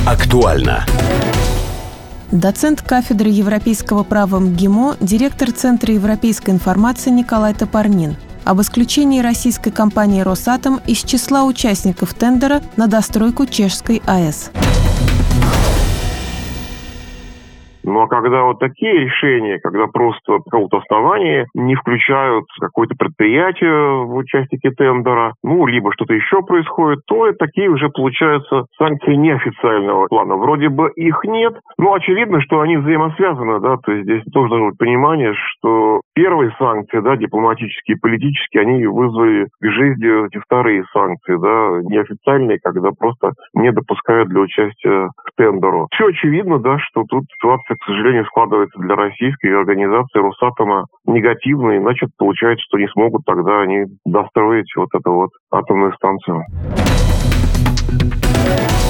Актуально. Доцент кафедры европейского права МГИМО, директор Центра европейской информации Николай Топорнин об исключении российской компании «Росатом» из числа участников тендера на достройку Чешской АЭС. Ну а когда вот такие решения, когда просто по какому-то основанию не включают какое-то предприятие в участники тендера, либо что-то еще происходит, то такие уже получаются санкции неофициального плана. Вроде бы их нет, но очевидно, что они взаимосвязаны, да, то есть здесь тоже должно быть понимание, что первые санкции, да, дипломатические и политические, они вызвали к жизни эти вторые санкции, да, неофициальные, когда просто не допускают для участия к тендеру. Все очевидно, да, что тут ситуация, к сожалению, складывается для российской организации «Росатома» негативно, иначе получается, что не смогут тогда они достроить вот эту вот атомную станцию.